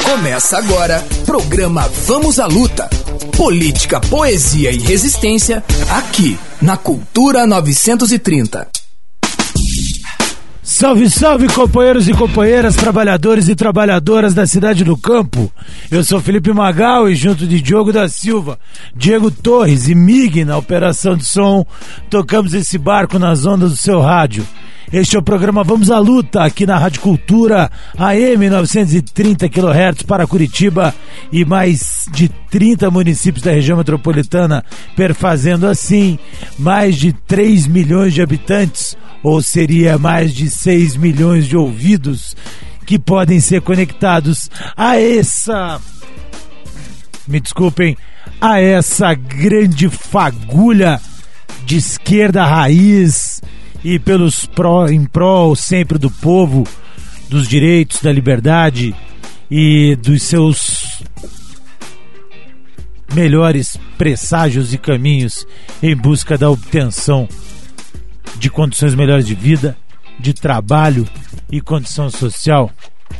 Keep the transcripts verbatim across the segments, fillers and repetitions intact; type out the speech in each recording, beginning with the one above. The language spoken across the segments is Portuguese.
Começa agora, programa Vamos à Luta. Política, poesia e resistência, aqui na Cultura novecentos e trinta. Salve, salve, companheiros e companheiras, trabalhadores e trabalhadoras da cidade do campo. Eu sou Felipe Magal e junto de Diogo da Silva, Diego Torres e Mig na operação de som, tocamos esse barco nas ondas do seu rádio. Este é o programa Vamos à Luta, aqui na Rádio Cultura, A M novecentos e trinta quilohertz para Curitiba e mais de trinta municípios da região metropolitana, perfazendo assim mais de três milhões de habitantes, ou seria mais de seis milhões de ouvidos que podem ser conectados a essa... me desculpem, a essa grande fagulha de esquerda raiz e pelos pró, em prol sempre do povo, dos direitos, da liberdade e dos seus melhores presságios e caminhos em busca da obtenção de condições melhores de vida, de trabalho e condição social.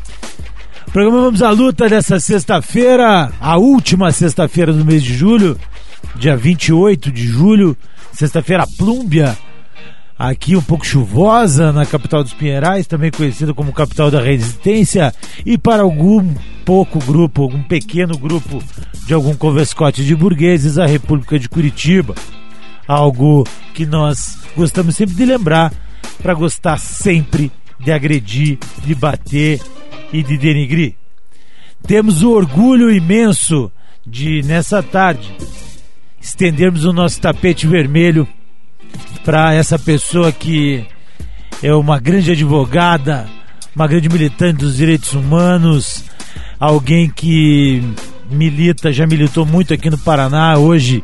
O programa Vamos à Luta dessa sexta-feira, a última sexta-feira do mês de julho, dia vinte e oito de julho, sexta-feira plúmbia, aqui um pouco chuvosa na capital dos Pinheirais, também conhecida como capital da resistência, e para algum pouco grupo, algum pequeno grupo de algum convescote de burgueses, a República de Curitiba. Algo que nós gostamos sempre de lembrar, para gostar sempre de agredir, de bater e de denigrir. Temos o orgulho imenso de, nessa tarde, estendermos o nosso tapete vermelho para essa pessoa que é uma grande advogada, uma grande militante dos direitos humanos, alguém que milita, já militou muito aqui no Paraná, hoje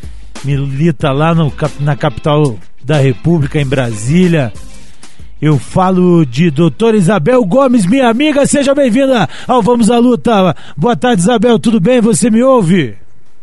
milita lá no, na capital da República, em Brasília. Eu falo de doutora Isabel Gomes, minha amiga, seja bem-vinda ao Vamos à Luta. Boa tarde, Isabel, tudo bem? Você me ouve?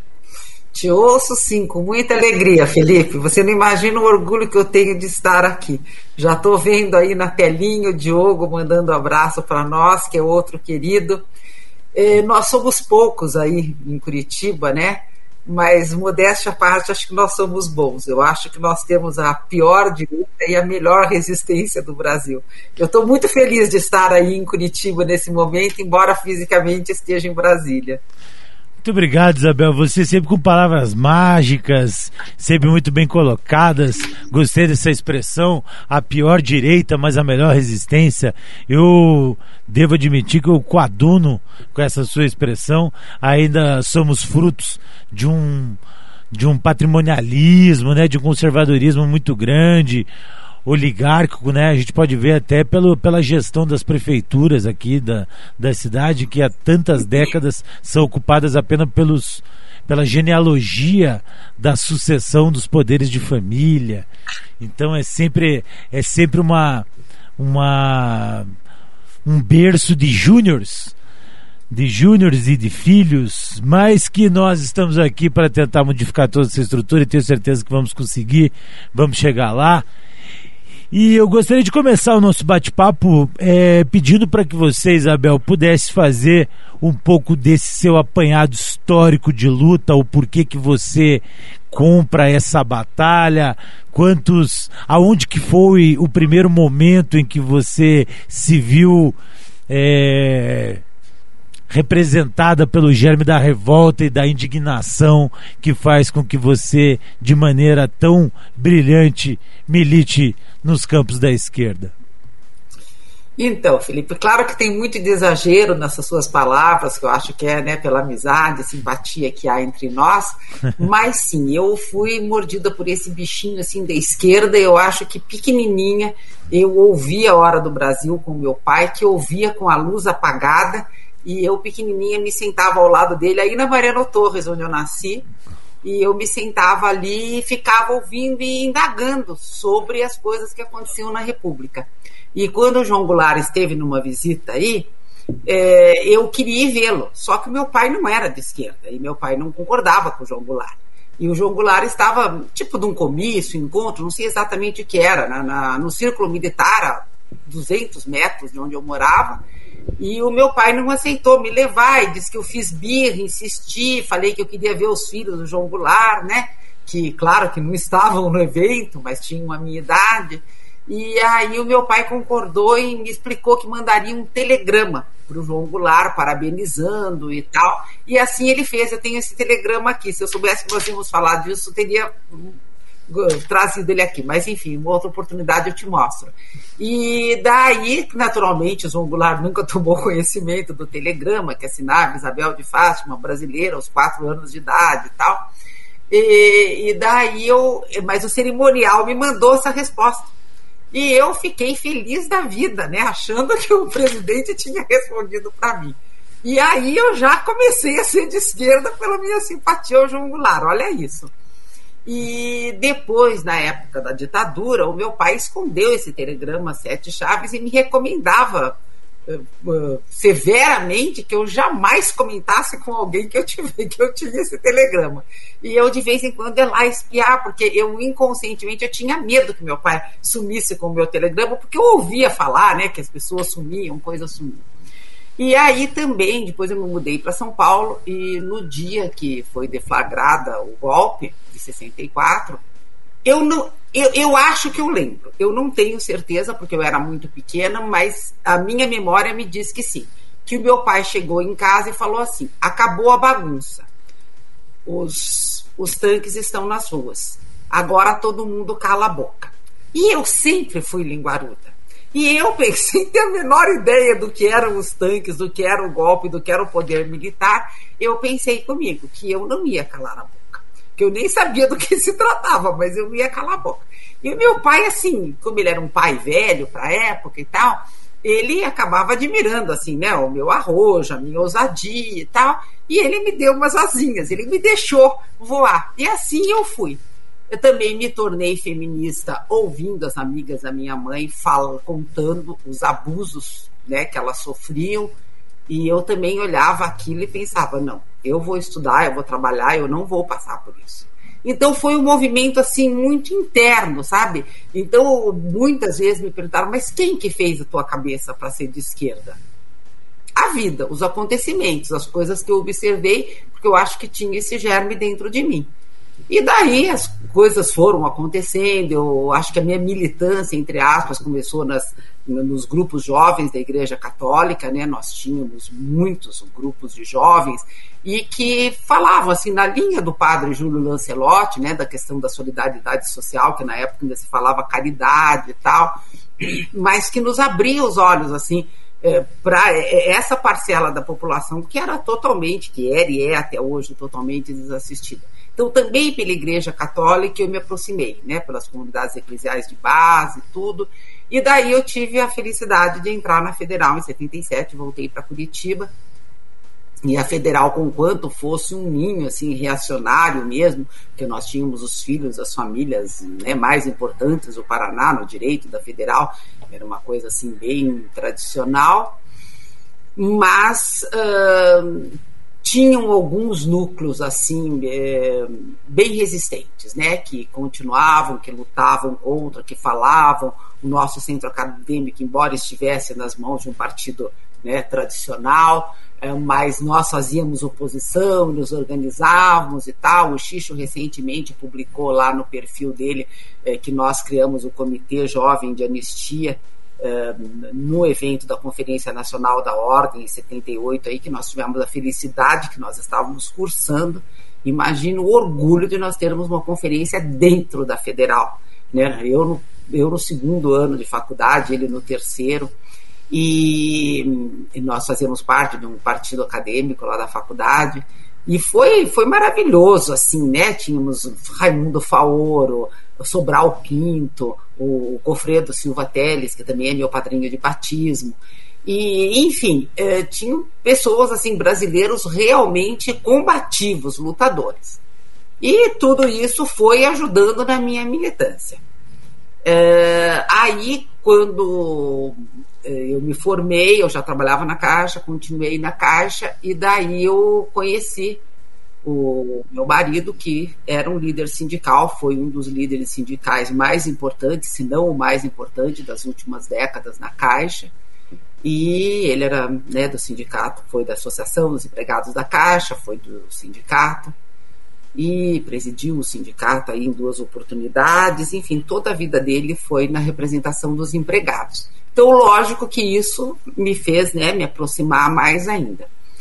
Te ouço sim, com muita alegria, Felipe. Você não imagina o orgulho que eu tenho de estar aqui. Já estou vendo aí na telinha o Diogo mandando um abraço para nós, que é outro querido. É, nós somos poucos aí em Curitiba, né? Mas, modéstia à parte, acho que nós somos bons. Eu acho que nós temos a pior direita e a melhor resistência do Brasil. Eu estou muito feliz de estar aí em Curitiba nesse momento, embora fisicamente esteja em Brasília. Muito obrigado, Isabel. Você sempre com palavras mágicas, sempre muito bem colocadas. Gostei dessa expressão, a pior direita, mas a melhor resistência. Eu devo admitir que eu coaduno com essa sua expressão. Ainda somos frutos de um, de um patrimonialismo, né, de um conservadorismo muito grande, oligárquico, né? A gente pode ver até pelo, pela gestão das prefeituras aqui da, da cidade, que há tantas décadas são ocupadas apenas pelos, pela genealogia da sucessão dos poderes de família. Então é sempre, é sempre uma, uma, um berço de júniors, de júniors e de filhos, mas que nós estamos aqui para tentar modificar toda essa estrutura e tenho certeza que vamos conseguir, vamos chegar lá. E eu gostaria de começar o nosso bate-papo é, pedindo para que você, Isabel, pudesse fazer um pouco desse seu apanhado histórico de luta, o porquê que você compra essa batalha, quantos, aonde que foi o primeiro momento em que você se viu é, representada pelo germe da revolta e da indignação que faz com que você, de maneira tão brilhante, milite nos campos da esquerda. Então, Felipe, claro que tem muito de exagero nessas suas palavras, que eu acho que é, né, pela amizade, simpatia que há entre nós, mas sim, eu fui mordida por esse bichinho assim da esquerda. Eu acho que pequenininha eu ouvia a Hora do Brasil com meu pai, que ouvia com a luz apagada, e eu pequenininha me sentava ao lado dele, aí na Mariano Torres, onde eu nasci, e eu me sentava ali e ficava ouvindo e indagando sobre as coisas que aconteciam na República. E quando o João Goulart esteve numa visita aí, é, eu queria ir vê-lo, só que o meu pai não era de esquerda, e meu pai não concordava com o João Goulart. E o João Goulart estava, tipo de um comício, encontro, não sei exatamente o que era, na, na, no círculo militar, duzentos metros de onde eu morava, e o meu pai não aceitou me levar, e disse que eu fiz birra, insisti, falei que eu queria ver os filhos do João Goulart, né? Que, claro, que não estavam no evento, mas tinham a minha idade. E aí o meu pai concordou e me explicou que mandaria um telegrama para o João Goulart, parabenizando e tal. E assim ele fez. Eu tenho esse telegrama aqui. Se eu soubesse que nós íamos falar disso, eu teria trazido ele aqui. Mas, enfim, uma outra oportunidade eu te mostro. E daí, naturalmente, o João Goulart nunca tomou conhecimento do telegrama que assinava Isabel de Fátima, brasileira, aos quatro anos de idade e tal. E, e daí eu... Mas o cerimonial me mandou essa resposta. E eu fiquei feliz da vida, né? Achando que o presidente tinha respondido para mim. E aí eu já comecei a ser de esquerda pela minha simpatia ao João Goulart, olha isso. E depois, na época da ditadura, o meu pai escondeu esse telegrama Sete Chaves e me recomendava uh, uh, severamente que eu jamais comentasse com alguém que eu, tive, que eu tinha esse telegrama. E eu, de vez em quando, ia lá espiar, porque eu, inconscientemente, eu tinha medo que meu pai sumisse com o meu telegrama, porque eu ouvia falar, né, que as pessoas sumiam, coisas sumiam. E aí também, depois eu me mudei para São Paulo, e no dia que foi deflagrada o golpe de sessenta e quatro, eu, não, eu, eu acho que eu lembro. Eu não tenho certeza, porque eu era muito pequena, mas a minha memória me diz que sim. Que o meu pai chegou em casa e falou assim: acabou a bagunça. Os, os tanques estão nas ruas. Agora todo mundo cala a boca. E eu sempre fui linguaruda. E eu pensei, sem ter a menor ideia do que eram os tanques, do que era o golpe, do que era o poder militar, eu pensei comigo que eu não ia calar a boca. Que eu nem sabia do que se tratava, mas eu não ia calar a boca. E o meu pai, assim, como ele era um pai velho para a época e tal, ele acabava admirando, assim, né, o meu arrojo, a minha ousadia e tal, e ele me deu umas asinhas, ele me deixou voar. E assim eu fui. Eu também me tornei feminista ouvindo as amigas da minha mãe falam, contando os abusos, né, que elas sofriam, e eu também olhava aquilo e pensava, não, eu vou estudar, eu vou trabalhar, eu não vou passar por isso. Então foi um movimento assim muito interno, sabe? Então muitas vezes me perguntaram, mas quem que fez a tua cabeça para ser de esquerda? A vida, os acontecimentos, as coisas que eu observei, porque eu acho que tinha esse germe dentro de mim. E daí as coisas foram acontecendo, eu acho que a minha militância, entre aspas, começou nas, nos grupos jovens da Igreja Católica, né? Nós tínhamos muitos grupos de jovens e que falavam assim, na linha do padre Júlio Lancelotti, né? Da questão da solidariedade social, que na época ainda se falava caridade e tal, mas que nos abria os olhos assim, é, para essa parcela da população que era totalmente, que era e é até hoje totalmente desassistida. Então, também pela Igreja Católica eu me aproximei, né, pelas comunidades eclesiais de base e tudo. E daí eu tive a felicidade de entrar na Federal em setenta e sete, voltei para Curitiba. E a Federal, conquanto fosse um ninho assim, reacionário mesmo, porque nós tínhamos os filhos das famílias, né, mais importantes do Paraná, no direito da Federal, era uma coisa assim bem tradicional, mas... Uh, tinham alguns núcleos assim é, bem resistentes, né, que continuavam, que lutavam contra, que falavam. O nosso centro acadêmico, embora estivesse nas mãos de um partido, né, tradicional, é, mas nós fazíamos oposição, nos organizávamos e tal. O Xixo recentemente publicou lá no perfil dele é, que nós criamos o Comitê Jovem de Anistia, Uh, no evento da Conferência Nacional da Ordem em setenta e oito, aí, que nós tivemos a felicidade que nós estávamos cursando. Imagino o orgulho de nós termos uma conferência dentro da Federal, né? eu, no, eu no segundo ano de faculdade, ele no terceiro, e, e nós fazíamos parte de um partido acadêmico lá da faculdade. E foi, foi maravilhoso, assim, né? Tínhamos Raimundo Faoro, Sobral Pinto, o Gofredo Silva Teles, que também é meu padrinho de batismo. E, enfim, eh, tinham pessoas, assim, brasileiros realmente combativos, lutadores. E tudo isso foi ajudando na minha militância. Eh, aí, quando eu me formei, eu já trabalhava na Caixa, continuei na Caixa, e daí eu conheci o meu marido, que era um líder sindical, foi um dos líderes sindicais mais importantes, se não o mais importante das últimas décadas na Caixa, e ele era, né, do sindicato, foi da Associação dos Empregados da Caixa, foi do sindicato, e presidiu o sindicato aí em duas oportunidades, enfim, toda a vida dele foi na representação dos empregados. Então, lógico que isso me fez, né, me aproximar mais ainda.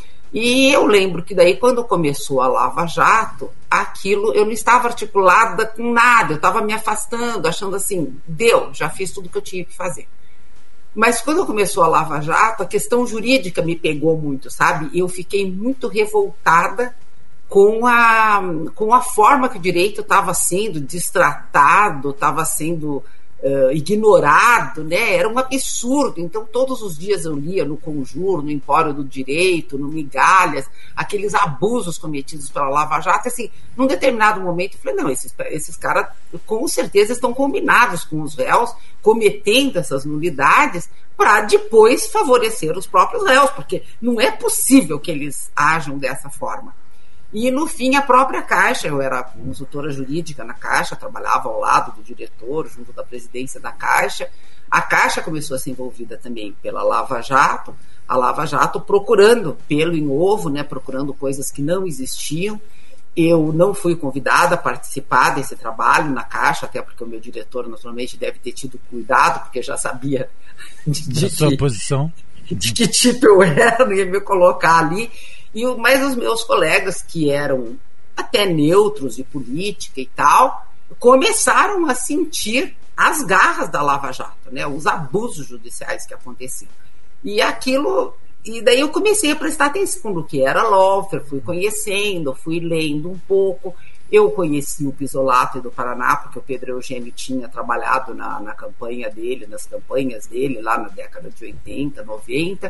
E eu lembro que daí, quando começou a Lava Jato, aquilo, eu não estava articulada com nada, eu estava me afastando, achando assim, deu, já fiz tudo que eu tinha que fazer. Mas quando começou a Lava Jato, a questão jurídica me pegou muito, sabe? Eu fiquei muito revoltada com a, com a forma que o direito estava sendo destratado, estava sendo uh, ignorado, né? Era um absurdo. Então, todos os dias eu lia no Conjur, no Empório do Direito, no Migalhas, aqueles abusos cometidos pela Lava Jato. Assim, num determinado momento, eu falei, não, esses, esses caras com certeza estão combinados com os réus, cometendo essas nulidades para depois favorecer os próprios réus, porque não é possível que eles ajam dessa forma. E, no fim, a própria Caixa, eu era consultora jurídica na Caixa, trabalhava ao lado do diretor, junto da presidência da Caixa. A Caixa começou a ser envolvida também pela Lava Jato, a Lava Jato procurando pelo em ovo, né, procurando coisas que não existiam. Eu não fui convidada a participar desse trabalho na Caixa, até porque o meu diretor, naturalmente, deve ter tido cuidado, porque já sabia de, de, da sua que, posição. de que tipo eu era, não ia me colocar ali. E, mas os meus colegas, que eram até neutros de política e tal, começaram a sentir as garras da Lava Jato, né, os abusos judiciais que aconteciam. E aquilo, e daí eu comecei a prestar atenção no que era lawfare, fui conhecendo, fui lendo um pouco. Eu conheci o Pisolato do Paraná, porque o Pedro Eugênio tinha trabalhado na, na campanha dele, nas campanhas dele, lá na década de oitenta, noventa.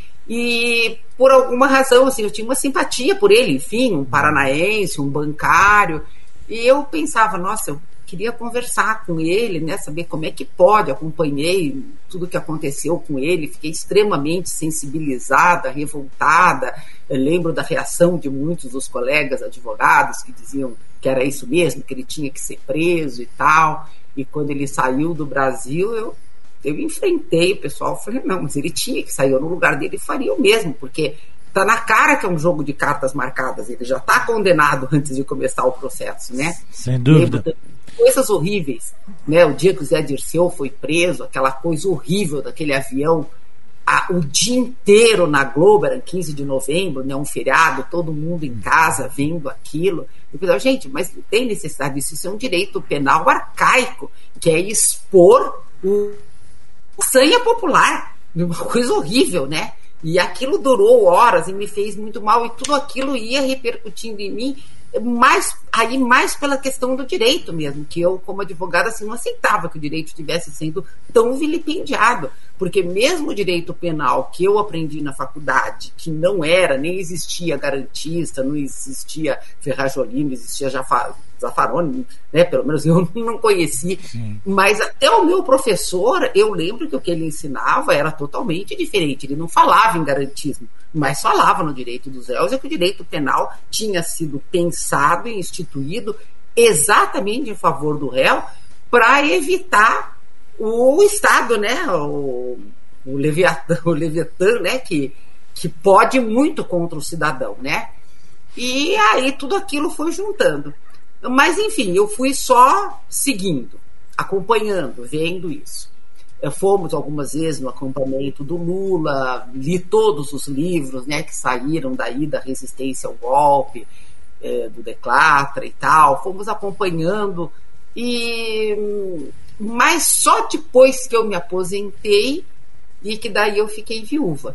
E por alguma razão, assim, eu tinha uma simpatia por ele, enfim, um paranaense, um bancário, e eu pensava, nossa, eu queria conversar com ele, né, saber como é que pode. Acompanhei tudo que aconteceu com ele, fiquei extremamente sensibilizada, revoltada. Eu lembro da reação de muitos dos colegas advogados que diziam que era isso mesmo, que ele tinha que ser preso e tal, e quando ele saiu do Brasil, eu Eu enfrentei o pessoal, falei, não, mas ele tinha que sair, eu no lugar dele faria o mesmo, porque tá na cara que é um jogo de cartas marcadas, ele já tá condenado antes de começar o processo, né? Sem dúvida. Coisas horríveis, né? O dia que o Zé Dirceu foi preso, aquela coisa horrível daquele avião, a, o dia inteiro na Globo, era quinze de novembro, né? Um feriado, todo mundo em casa vendo aquilo. Eu pensava, gente, mas não tem necessidade disso, isso é um direito penal arcaico, que é expor o sanha popular, uma coisa horrível, né? E aquilo durou horas e me fez muito mal, e tudo aquilo ia repercutindo em mim, mais, aí mais pela questão do direito mesmo, que eu, como advogada, assim, não aceitava que o direito estivesse sendo tão vilipendiado, porque mesmo o direito penal que eu aprendi na faculdade, que não era, nem existia garantista, não existia Ferrajoli, não existia Zaffaroni, né? Pelo menos eu não conheci. Sim. Mas até o meu professor, eu lembro que o que ele ensinava era totalmente diferente. Ele não falava em garantismo, mas falava no direito dos réus, e que o direito penal tinha sido pensado e instituído exatamente em favor do réu para evitar o Estado, né, o, o Leviatã, o Leviatã, né, que, que pode muito contra o cidadão, né? E aí tudo aquilo foi juntando. Mas, enfim, eu fui só seguindo, acompanhando, vendo isso. Fomos algumas vezes no acampamento do Lula, li todos os livros, né, que saíram daí da resistência ao golpe, é, do Declatra e tal. Fomos acompanhando, e mas só depois que eu me aposentei e que daí eu fiquei viúva.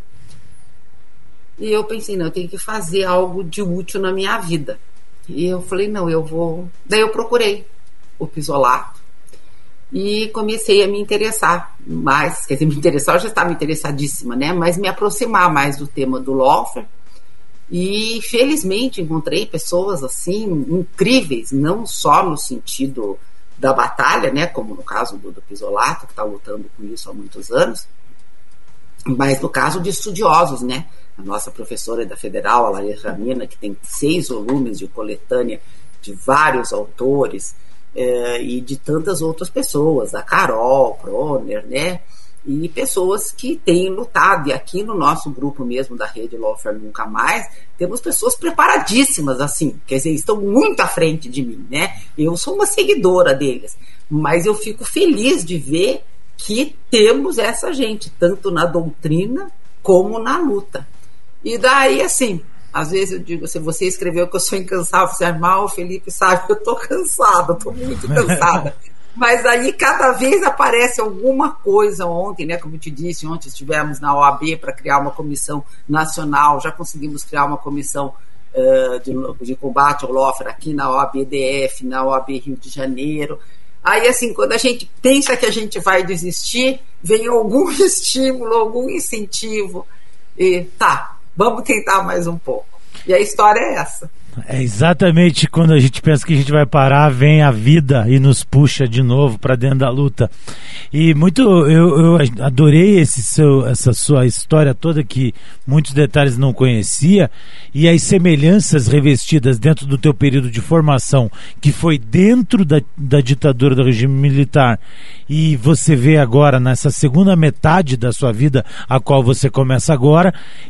E eu pensei, não, eu tenho que fazer algo de útil na minha vida. E eu falei, não, eu vou... Daí eu procurei o Pisolato e comecei a me interessar mais, quer dizer, me interessar, eu já estava interessadíssima, né? Mas me aproximar mais do tema do lawfare. E felizmente encontrei pessoas assim incríveis, não só no sentido da batalha, né, como no caso do, do Pisolato, que está lutando com isso há muitos anos, mas no caso de estudiosos, né, a nossa professora da Federal, a Larissa Ramina, que tem seis volumes de coletânea de vários autores, eh, e de tantas outras pessoas, a Carol Proner, né? E pessoas que têm lutado, e aqui no nosso grupo mesmo da Rede Lawfare Nunca Mais, temos pessoas preparadíssimas, assim, quer dizer, estão muito à frente de mim, né? Eu sou uma seguidora deles, mas eu fico feliz de ver que temos essa gente, tanto na doutrina como na luta. E daí, assim, às vezes eu digo, se você escreveu que eu sou incansável, você é mal, Felipe sabe que eu tô cansada, tô muito cansada. Mas aí cada vez aparece alguma coisa. Ontem, né, como eu te disse, ontem estivemos na O A B para criar uma comissão nacional, já conseguimos criar uma comissão uh, de, de combate ao lawfare aqui na O A B D F, na O A B Rio de Janeiro. Aí, assim, quando a gente pensa que a gente vai desistir, vem algum estímulo, algum incentivo, e tá, vamos tentar mais um pouco. E a história é essa. É exatamente quando a gente pensa que a gente vai parar, vem a vida e nos puxa de novo para dentro da luta. E muito, eu, eu adorei esse seu, essa sua história toda, que muitos detalhes não conhecia, e as semelhanças revestidas dentro do teu período de formação, que foi dentro da, da ditadura do regime militar, e você vê agora nessa segunda metade da sua vida, a qual você começa agora,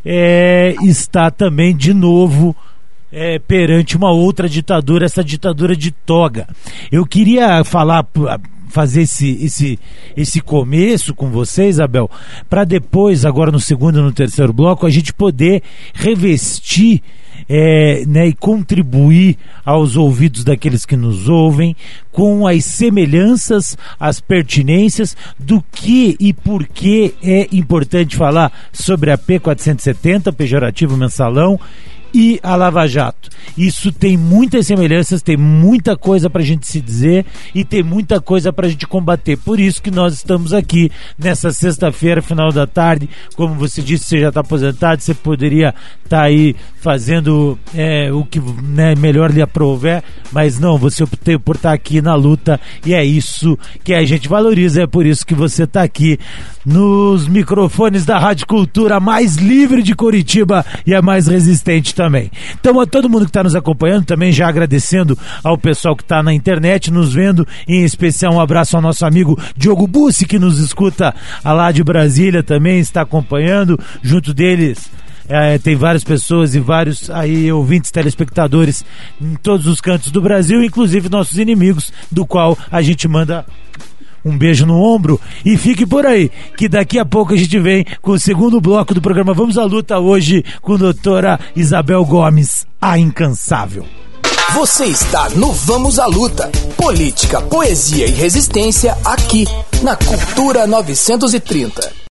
é, está também de novo É, perante uma outra ditadura, essa ditadura de toga. Eu queria falar, fazer esse, esse, esse começo com você, Isabel, para depois, agora no segundo e no terceiro bloco, a gente poder revestir é, né, e contribuir aos ouvidos daqueles que nos ouvem com as semelhanças, as pertinências do que e por que é importante falar sobre a P quatrocentos e setenta, pejorativo mensalão, e a Lava Jato. Isso tem muitas semelhanças, tem muita coisa pra gente se dizer e tem muita coisa pra gente combater. Por isso que nós estamos aqui nessa sexta-feira, final da tarde. Como você disse, você já está aposentado, você poderia estar tá aí fazendo é, o que né, melhor lhe aprouver, mas não, você optou por estar tá aqui na luta, e é isso que a gente valoriza, é por isso que você está aqui nos microfones da Rádio Cultura, mais livre de Curitiba e a mais resistente também. Então, a todo mundo que está nos acompanhando, também já agradecendo ao pessoal que está na internet nos vendo, em especial um abraço ao nosso amigo Diogo Bussi, que nos escuta lá de Brasília, também está acompanhando, junto deles é, tem várias pessoas e vários aí ouvintes, telespectadores em todos os cantos do Brasil, inclusive nossos inimigos, do qual a gente manda um beijo no ombro, e fique por aí, que daqui a pouco a gente vem com o segundo bloco do programa Vamos à Luta, hoje com a doutora Isabel Gomes, a incansável. Você está no Vamos à Luta, política, poesia e resistência aqui na Cultura novecentos e trinta.